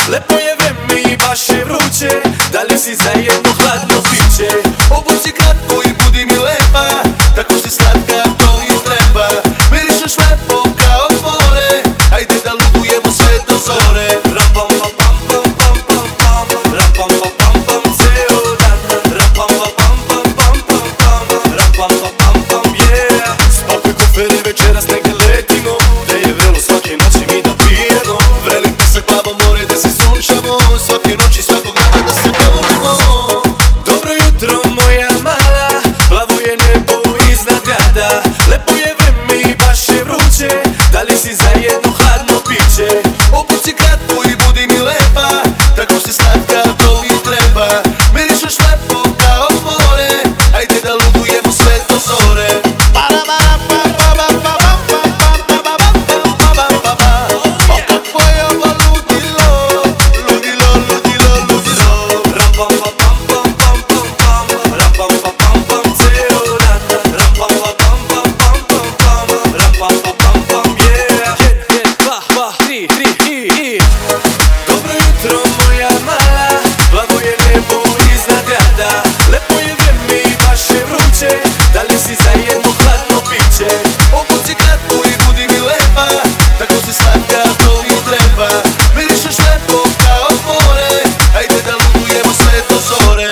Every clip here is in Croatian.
Lepo je vreme i baš je vruće. Da li si za jedno hladno piće? Obuci kratko i budi mi lepa, tako si slatka, to i treba. Mirišeš lepo kao more, ajde da ludujemo sve do zore. Rapam pa pam pam pam pam pam, rapam pa pam pam ceo dan. Rapam pa pam pam pam pam pam, rapam pa pam pam yeah. Spakuj kofere, večeras negde letimo, da je vrelo svake noći mi da pijemo. Vreli pesak, plavo more, da se sunčamo, svake noći svakog dana da se volimo. Dobro jutro moja mala, plavo je nebo iznad grada. Lepo je vreme i baš je vruće, da li si za jedno hladno piće? Obuci kratko i budi mi lepa, tako si slatka, to i treba. Mirišeš lepo kao more, ajde da ludujemo sve do zore. Dobro jutro moja mala, plavo je nebo iznad grada. Lepo je vreme i baš je vruće, da li si za jedno hladno piće? Obuci kratko i budi mi lepa, tako si slatka, to i treba. Mirišeš lepo kao more, ajde da ludujemo sve do zore.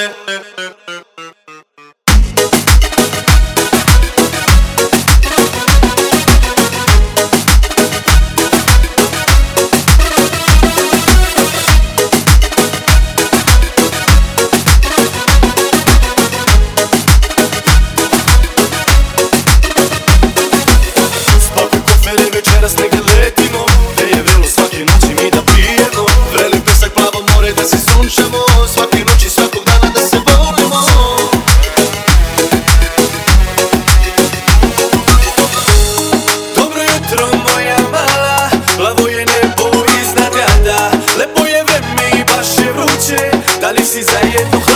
Večeras negde letimo, da je vrelo svake noći mi da pijemo. Vreli pesak, plavo more, da se sunčamo, svake noći svakog dana da se volimo. Dobro jutro moja mala, plavo je nebo iznad grada. Lepo je vreme i baš je vruće, da li si za jedno hladno